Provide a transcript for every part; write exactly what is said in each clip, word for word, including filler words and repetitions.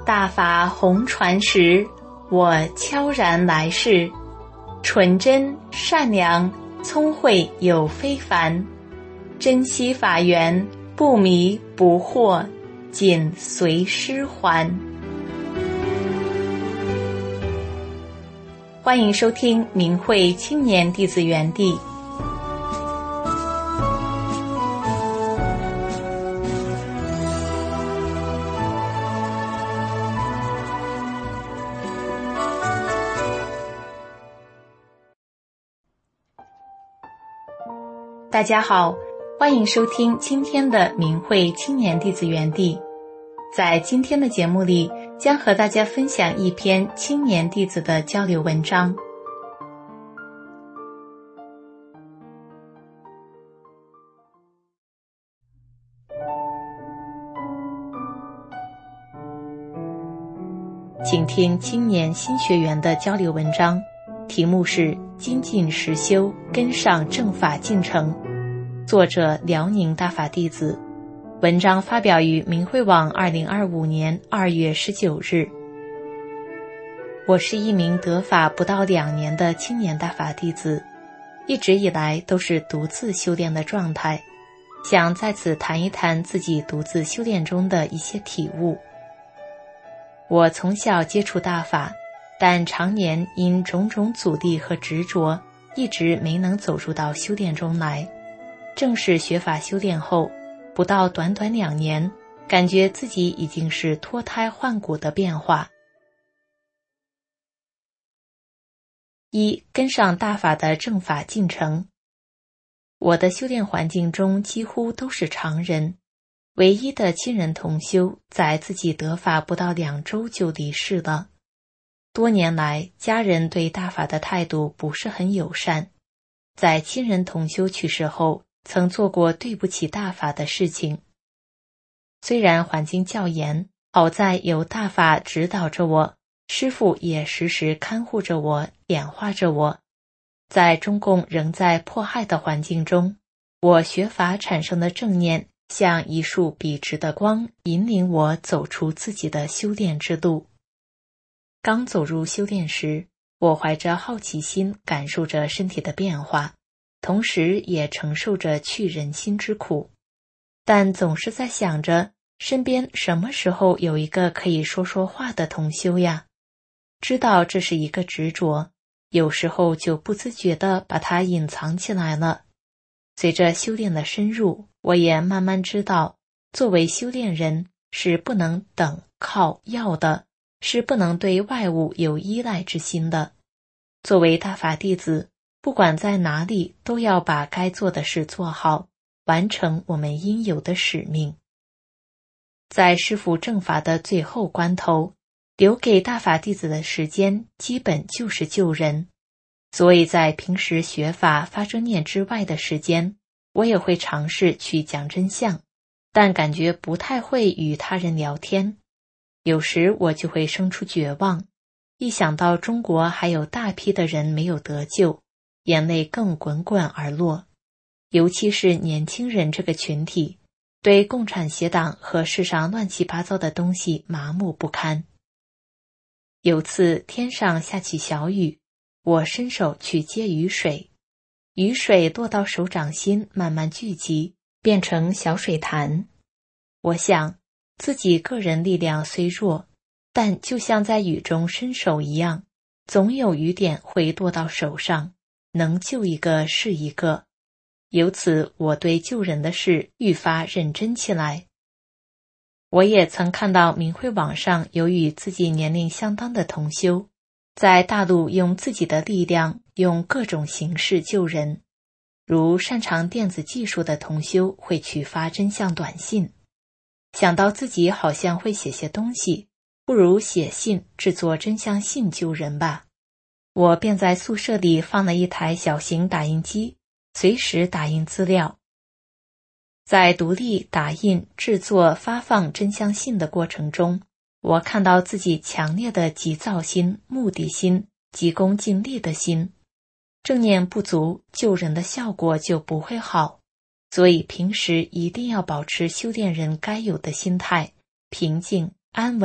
大法红传时，我悄然来世，纯真善良聪慧有非凡，珍惜法缘，不迷不惑，紧随师还。欢迎收听明慧青年弟子园地。大家好，欢迎收听今天的明慧青年弟子园地。在今天的节目里，将和大家分享一篇青年弟子的交流文章。请听青年新学员的交流文章，题目是精进实修，跟上正法进程，作者辽宁大法弟子。文章发表于明慧网二零二五年二月十九日。我是一名得法不到两年的青年大法弟子，一直以来都是独自修炼的状态，想在此谈一谈自己独自修炼中的一些体悟。我从小接触大法，但常年因种种阻力和执着，一直没能走入到修炼中来。正式学法修炼后，不到短短两年，感觉自己已经是脱胎换骨的变化。一、跟上大法的正法进程。我的修炼环境中几乎都是常人，唯一的亲人同修在自己得法不到两周就离世了。多年来，家人对大法的态度不是很友善。在亲人同修去世后，曾做过对不起大法的事情。虽然环境较严，好在有大法指导着我，师父也时时看护着我，点化着我。在中共仍在迫害的环境中，我学法产生的正念像一束笔直的光，引领我走出自己的修炼之路。刚走入修炼时，我怀着好奇心感受着身体的变化，同时也承受着去人心之苦，但总是在想着身边什么时候有一个可以说说话的同修呀？知道这是一个执着，有时候就不自觉地把它隐藏起来了。随着修炼的深入，我也慢慢知道，作为修炼人是不能等靠要的，是不能对外物有依赖之心的。作为大法弟子，不管在哪里，都要把该做的事做好，完成我们应有的使命。在师父正法的最后关头，留给大法弟子的时间基本就是救人，所以在平时学法发正念之外的时间，我也会尝试去讲真相，但感觉不太会与他人聊天。有时我就会生出绝望，一想到中国还有大批的人没有得救，眼泪更滚滚而落。尤其是年轻人这个群体，对共产邪党和世上乱七八糟的东西麻木不堪。有次天上下起小雨，我伸手去接雨水，雨水落到手掌心，慢慢聚集，变成小水潭。我想，自己个人力量虽弱，但就像在雨中伸手一样，总有雨点会落到手上，能救一个是一个。由此，我对救人的事愈发认真起来。我也曾看到明慧网上有与自己年龄相当的同修，在大陆用自己的力量，用各种形式救人。如擅长电子技术的同修会去发真相短信，想到自己好像会写些东西，不如写信制作真相信救人吧。我便在宿舍里放了一台小型打印机，随时打印资料。在独立打印、制作、发放真相信的过程中，我看到自己强烈的急躁心、目的心、急功近利的心。正念不足，救人的效果就不会好。所以平时一定要保持修炼人该有的心态，平静、安稳、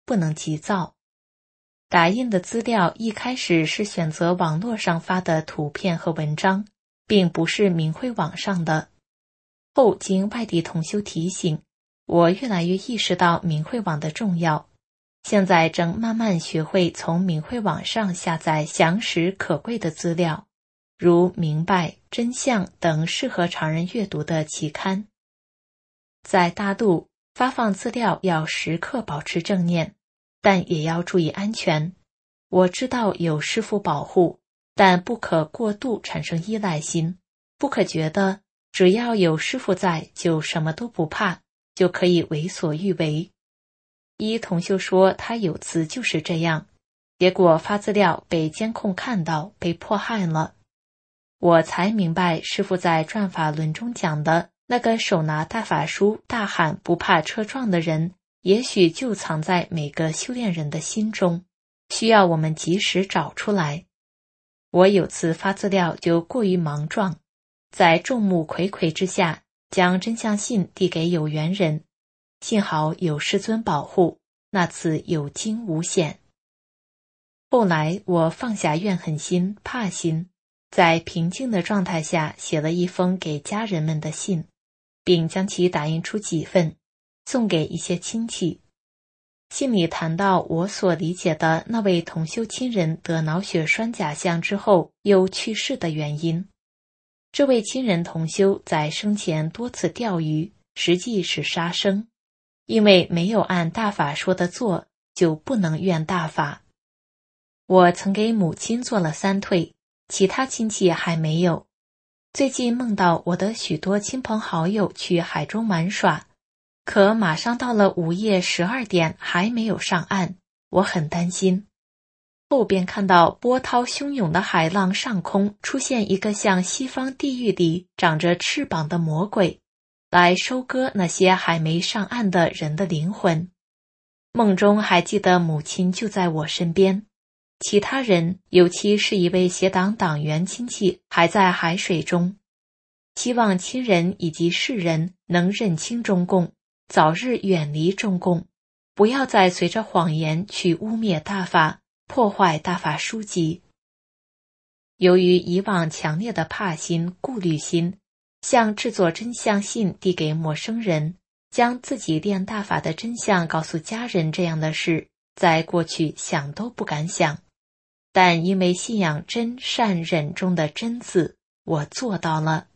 不能急躁。打印的资料一开始是选择网络上发的图片和文章，并不是明慧网上的。后经外地同修提醒，我越来越意识到明慧网的重要，现在正慢慢学会从明慧网上下载详实可贵的资料，如明白、真相等适合常人阅读的期刊。在大陆，发放资料要时刻保持正念，但也要注意安全。我知道有师父保护，但不可过度产生依赖心，不可觉得只要有师父在就什么都不怕，就可以为所欲为。一同修说他有次就是这样，结果发资料被监控看到，被迫害了。我才明白师父在转法轮中讲的那个手拿大法书大喊不怕车撞的人，也许就藏在每个修炼人的心中，需要我们及时找出来。我有次发资料就过于莽撞，在众目睽睽之下将真相信递给有缘人，幸好有师尊保护，那次有惊无险。后来我放下怨恨心、怕心，在平静的状态下写了一封给家人们的信，并将其打印出几份，送给一些亲戚。信里谈到我所理解的那位同修亲人得脑血栓假象之后又去世的原因。这位亲人同修在生前多次钓鱼，实际是杀生，因为没有按大法说的做，就不能怨大法。我曾给母亲做了三退，其他亲戚还没有。最近梦到我的许多亲朋好友去海中玩耍，可马上到了午夜十二点还没有上岸，我很担心。后边看到波涛汹涌的海浪上空出现一个像西方地狱里长着翅膀的魔鬼，来收割那些还没上岸的人的灵魂。梦中还记得母亲就在我身边，其他人，尤其是一位协党党员亲戚还在海水中。希望亲人以及世人能认清中共，早日远离中共，不要再随着谎言去污蔑大法，破坏大法书籍。由于以往强烈的怕心、顾虑心，像制作真相信递给陌生人，将自己练大法的真相告诉家人这样的事，在过去想都不敢想。但因为信仰真善忍中的真字，我做到了。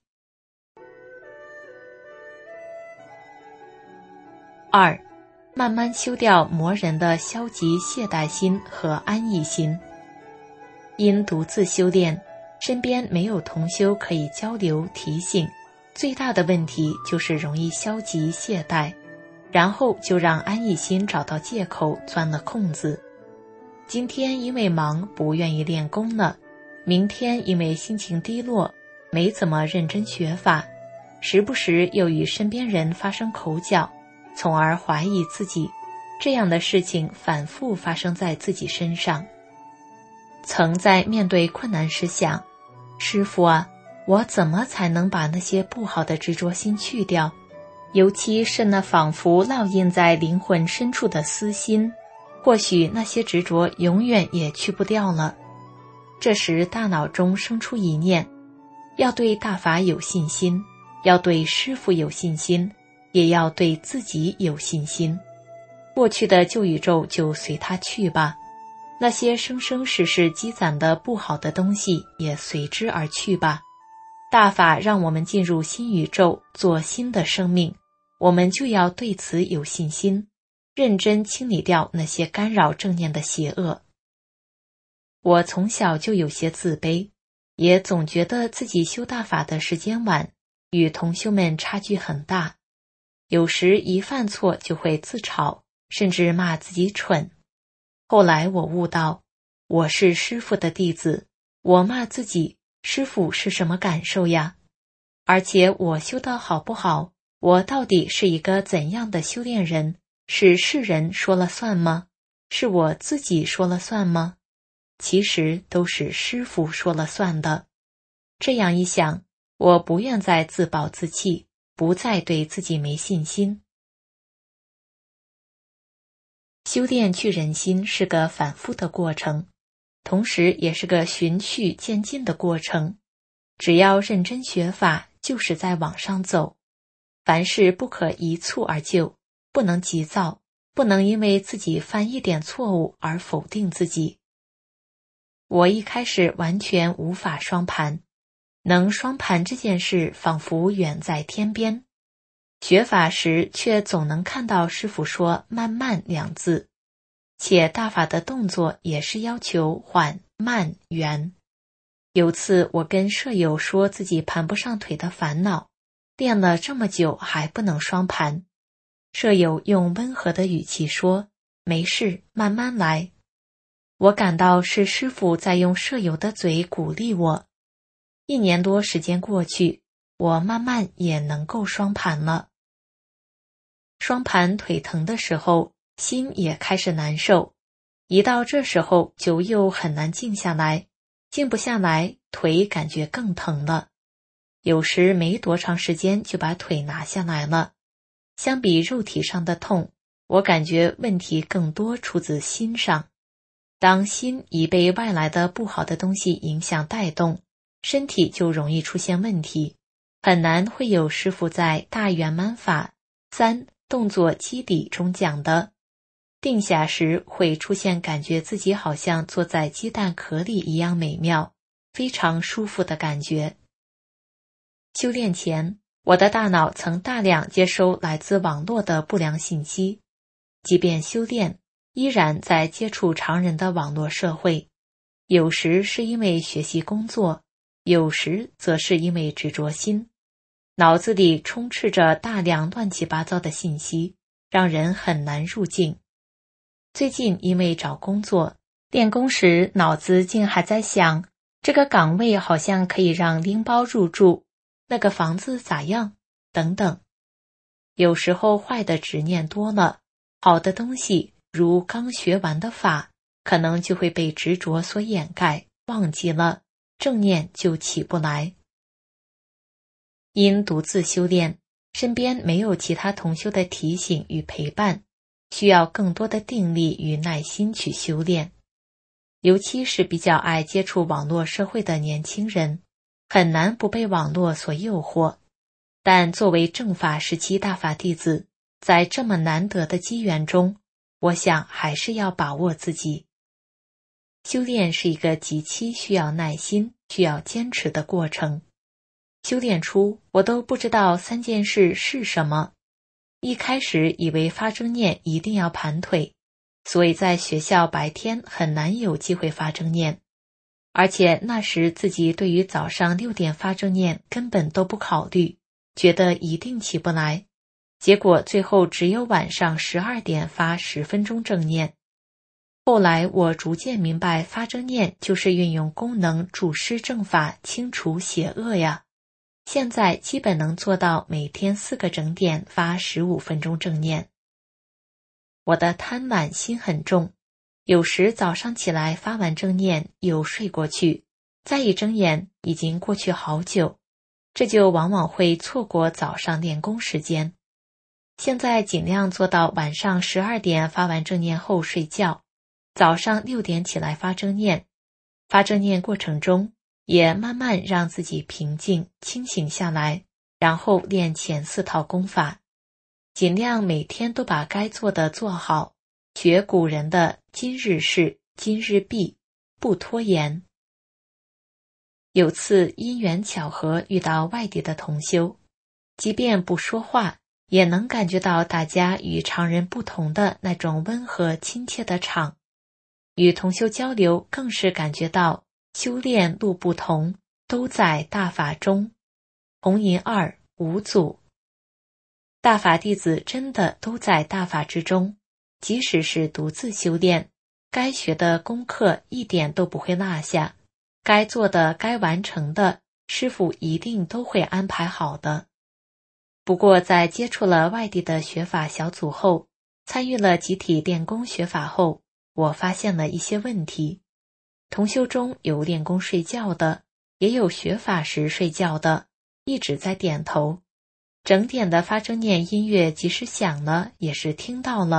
二，慢慢修掉磨人的消极懈怠心和安逸心。因独自修炼，身边没有同修可以交流提醒，最大的问题就是容易消极懈怠，然后就让安逸心找到借口钻了空子。今天因为忙不愿意练功了，明天因为心情低落没怎么认真学法，时不时又与身边人发生口角，从而怀疑自己，这样的事情反复发生在自己身上。曾在面对困难时想，师父啊，我怎么才能把那些不好的执着心去掉？尤其是那仿佛烙印在灵魂深处的私心，或许那些执着永远也去不掉了。这时大脑中生出一念，要对大法有信心，要对师父有信心，也要对自己有信心。过去的旧宇宙就随它去吧，那些生生世世积攒的不好的东西也随之而去吧。大法让我们进入新宇宙，做新的生命，我们就要对此有信心，认真清理掉那些干扰正念的邪恶。我从小就有些自卑，也总觉得自己修大法的时间晚，与同修们差距很大。有时一犯错就会自嘲，甚至骂自己蠢。后来我悟到，我是师父的弟子，我骂自己，师父是什么感受呀？而且我修得好不好，我到底是一个怎样的修炼人？是世人说了算吗？是我自己说了算吗？其实都是师父说了算的。这样一想，我不愿再自暴自弃，不再对自己没信心。 修炼去人心是个反复的过程，同时也是个循序渐进的过程。只要认真学法，就是在往上走。凡事不可一蹴而就，不能急躁，不能因为自己犯一点错误而否定自己。我一开始完全无法双盘，能双盘这件事仿佛远在天边。学法时却总能看到师父说慢慢两字，且大法的动作也是要求缓慢圆。有次我跟舍友说自己盘不上腿的烦恼，练了这么久还不能双盘。舍友用温和的语气说，没事，慢慢来。我感到是师父在用舍友的嘴鼓励我。一年多时间过去，我慢慢也能够双盘了。双盘腿疼的时候，心也开始难受，一到这时候就又很难静下来，静不下来，腿感觉更疼了。有时没多长时间就把腿拿下来了。相比肉体上的痛，我感觉问题更多出自心上。当心已被外来的不好的东西影响带动，身体就容易出现问题，很难会有师父在大圆满法三动作基底中讲的，定下时会出现感觉自己好像坐在鸡蛋壳里一样美妙，非常舒服的感觉。修炼前，我的大脑曾大量接收来自网络的不良信息，即便修炼，依然在接触常人的网络社会，有时是因为学习工作，有时则是因为执着心。脑子里充斥着大量乱七八糟的信息，让人很难入静。最近因为找工作，练功时脑子竟还在想，这个岗位好像可以让拎包入住，那个房子咋样？等等。有时候坏的执念多了，好的东西，如刚学完的法，可能就会被执着所掩盖，忘记了，正念就起不来。因独自修炼，身边没有其他同修的提醒与陪伴，需要更多的定力与耐心去修炼。尤其是比较爱接触网络社会的年轻人，很难不被网络所诱惑。但作为正法时期大法弟子，在这么难得的机缘中，我想还是要把握自己。修炼是一个极其需要耐心、需要坚持的过程。修炼初，我都不知道三件事是什么。一开始以为发正念一定要盘腿，所以在学校白天很难有机会发正念。而且那时自己对于早上六点发正念根本都不考虑，觉得一定起不来。结果最后只有晚上十二点发十分钟正念。后来我逐渐明白，发正念就是运用功能助施正法，清除邪恶呀。现在基本能做到每天四个整点发十五分钟正念。我的贪婪心很重，有时早上起来发完正念又睡过去，再一睁眼已经过去好久，这就往往会错过早上练功时间。现在尽量做到晚上十二点发完正念后睡觉，早上六点起来发正念。发正念过程中也慢慢让自己平静清醒下来，然后练前四套功法，尽量每天都把该做的做好，学古人的今日事今日毕，不拖延。有次因缘巧合遇到外地的同修，即便不说话，也能感觉到大家与常人不同的那种温和亲切的场。与同修交流，更是感觉到修炼路不同，都在大法中。红银二五祖，大法弟子真的都在大法之中，即使是独自修炼，该学的功课一点都不会落下，该做的该完成的，师父一定都会安排好的。不过在接触了外地的学法小组后，参与了集体练功学法后，我发现了一些问题。同修中有练功睡觉的，也有学法时睡觉的，一直在点头。整点的发正念音乐即使响了，也是听到了，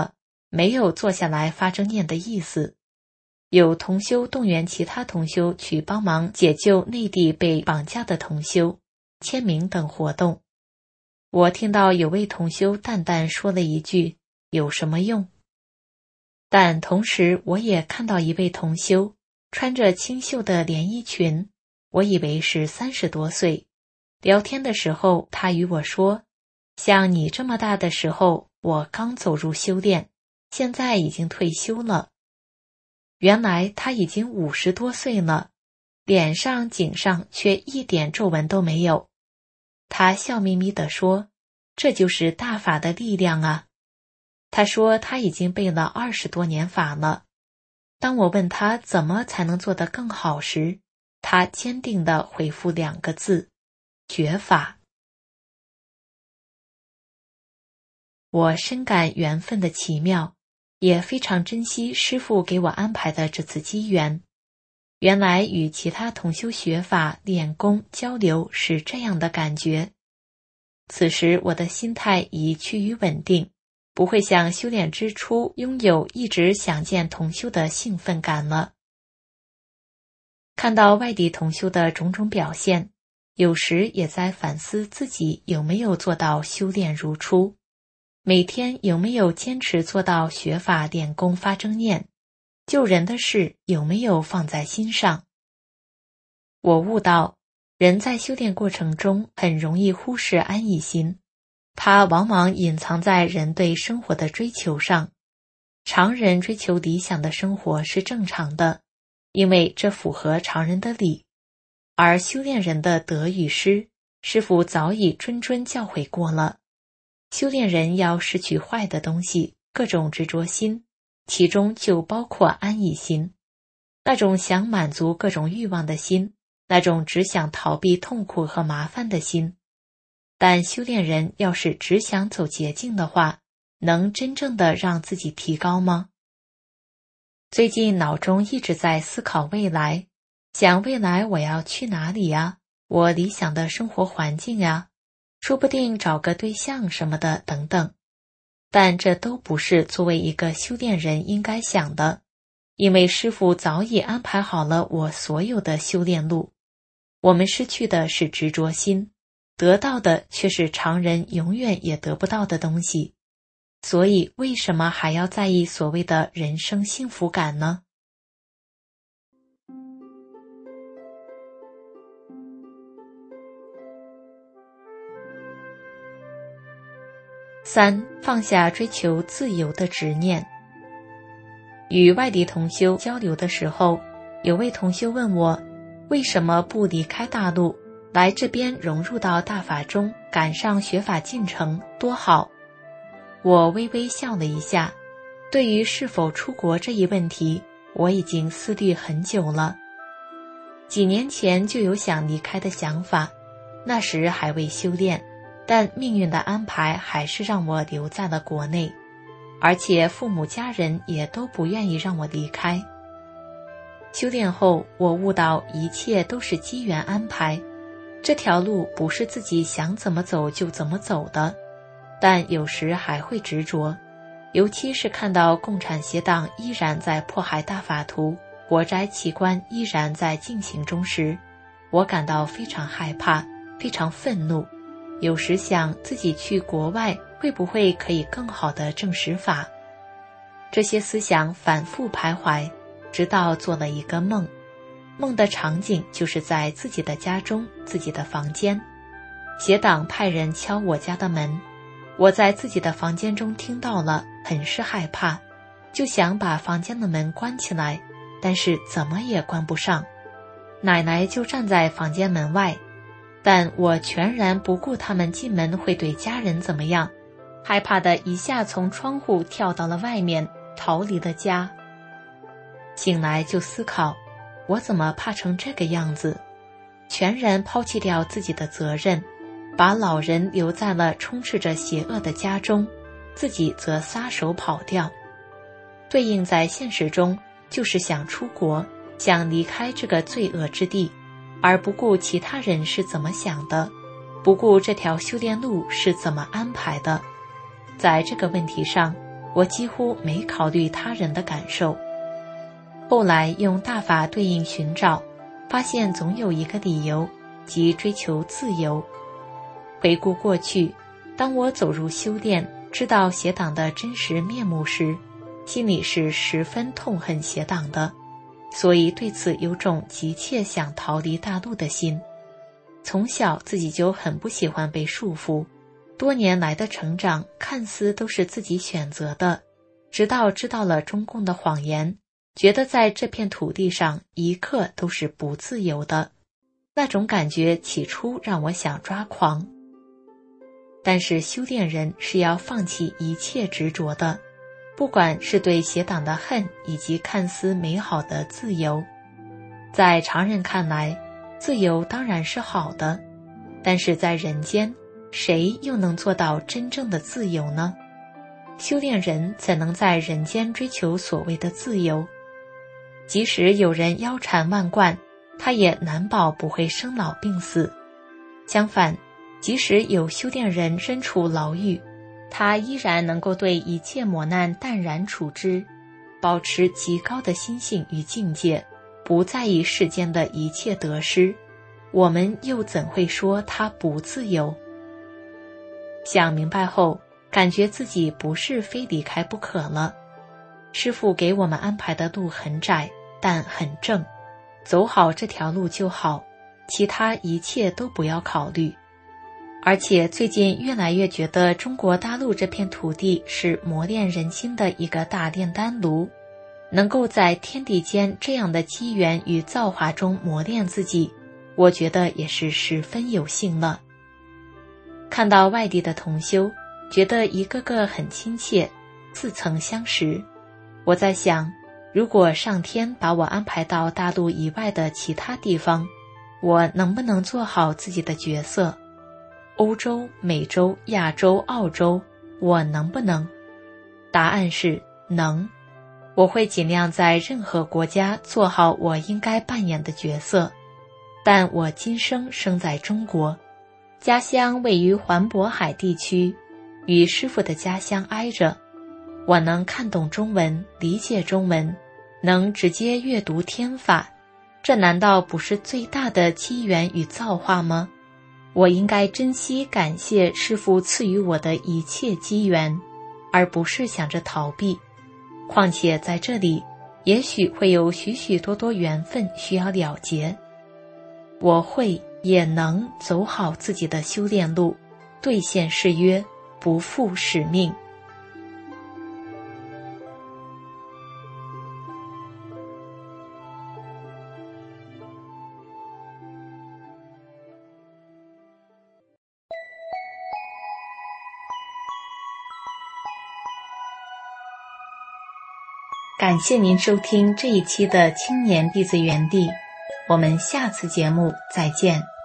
没有坐下来发正念的意思。有同修动员其他同修去帮忙解救内地被绑架的同修，签名等活动。我听到有位同修淡淡说了一句，有什么用？但同时我也看到一位同修穿着清秀的连衣裙，我以为是三十多岁。聊天的时候，他与我说，像你这么大的时候，我刚走入修炼，现在已经退休了。原来他已经五十多岁了，脸上颈上却一点皱纹都没有。他笑眯眯地说，这就是大法的力量啊。他说他已经背了二十多年法了。当我问他怎么才能做得更好时，他坚定地回复两个字，觉法。我深感缘分的奇妙，也非常珍惜师父给我安排的这次机缘。原来与其他同修学法、练功、交流是这样的感觉。此时我的心态已趋于稳定，不会像修炼之初拥有一直想见同修的兴奋感了。看到外地同修的种种表现，有时也在反思自己有没有做到修炼如初，每天有没有坚持做到学法练功发正念，救人的事有没有放在心上。我悟到，人在修炼过程中很容易忽视安逸心，它往往隐藏在人对生活的追求上。常人追求理想的生活是正常的，因为这符合常人的理。而修炼人的得与失，师父早已谆谆教诲过了。修炼人要失去坏的东西，各种执着心，其中就包括安逸心，那种想满足各种欲望的心，那种只想逃避痛苦和麻烦的心。但修炼人要是只想走捷径的话，能真正的让自己提高吗？最近脑中一直在思考未来，想未来我要去哪里呀？我理想的生活环境呀，说不定找个对象什么的等等。但这都不是作为一个修炼人应该想的，因为师父早已安排好了我所有的修炼路。我们失去的是执着心，得到的却是常人永远也得不到的东西。所以为什么还要在意所谓的人生幸福感呢？三、放下追求自由的执念。与外地同修交流的时候，有位同修问我，为什么不离开大陆，来这边融入到大法中，赶上学法进程，多好。我微微笑了一下，对于是否出国这一问题，我已经思虑很久了。几年前就有想离开的想法，那时还未修炼，但命运的安排还是让我留在了国内，而且父母家人也都不愿意让我离开。修炼后，我悟到一切都是机缘安排，这条路不是自己想怎么走就怎么走的，但有时还会执着，尤其是看到共产邪党依然在迫害大法徒，活摘器官依然在进行中时，我感到非常害怕，非常愤怒。有时想自己去国外会不会可以更好的证实法。这些思想反复徘徊，直到做了一个梦。梦的场景就是在自己的家中，自己的房间。邪党派人敲我家的门，我在自己的房间中听到了，很是害怕，就想把房间的门关起来，但是怎么也关不上。奶奶就站在房间门外，但我全然不顾他们进门会对家人怎么样，害怕的一下从窗户跳到了外面，逃离了家。醒来就思考，我怎么怕成这个样子？全然抛弃掉自己的责任，把老人留在了充斥着邪恶的家中，自己则撒手跑掉。对应在现实中，就是想出国，想离开这个罪恶之地，而不顾其他人是怎么想的，不顾这条修炼路是怎么安排的。在这个问题上， 我几乎没考虑他人的感受。后来用大法对应寻找，发现总有一个理由，即追求自由。回顾过去，当我走入修炼，知道邪党的真实面目时，心里是十分痛恨邪党的，所以对此有种急切想逃离大陆的心。从小自己就很不喜欢被束缚，多年来的成长看似都是自己选择的，直到知道了中共的谎言，觉得在这片土地上一刻都是不自由的，那种感觉起初让我想抓狂。但是修炼人是要放弃一切执着的，不管是对邪党的恨，以及看似美好的自由。在常人看来，自由当然是好的，但是在人间，谁又能做到真正的自由呢？修炼人怎能在人间追求所谓的自由？即使有人腰缠万贯，他也难保不会生老病死。相反，即使有修炼人身处牢狱，他依然能够对一切磨难淡然处之，保持极高的心性与境界，不在意世间的一切得失。我们又怎会说他不自由？想明白后，感觉自己不是非离开不可了。师父给我们安排的路很窄，但很正，走好这条路就好，其他一切都不要考虑。而且最近越来越觉得中国大陆这片土地是磨练人心的一个大炼丹炉，能够在天地间这样的机缘与造化中磨练自己，我觉得也是十分有幸了。看到外地的同修，觉得一个个很亲切，似曾相识。我在想，如果上天把我安排到大陆以外的其他地方，我能不能做好自己的角色？欧洲、美洲、亚洲、澳洲，我能不能？答案是能。我会尽量在任何国家做好我应该扮演的角色。但我今生生在中国，家乡位于环渤海地区，与师父的家乡挨着。我能看懂中文，理解中文，能直接阅读天法，这难道不是最大的机缘与造化吗？我应该珍惜感谢师父赐予我的一切机缘，而不是想着逃避。况且在这里，也许会有许许多多缘分需要了结。我会也能走好自己的修炼路，兑现誓约，不负使命。感谢您收听这一期的青年弟子园地，我们下次节目再见。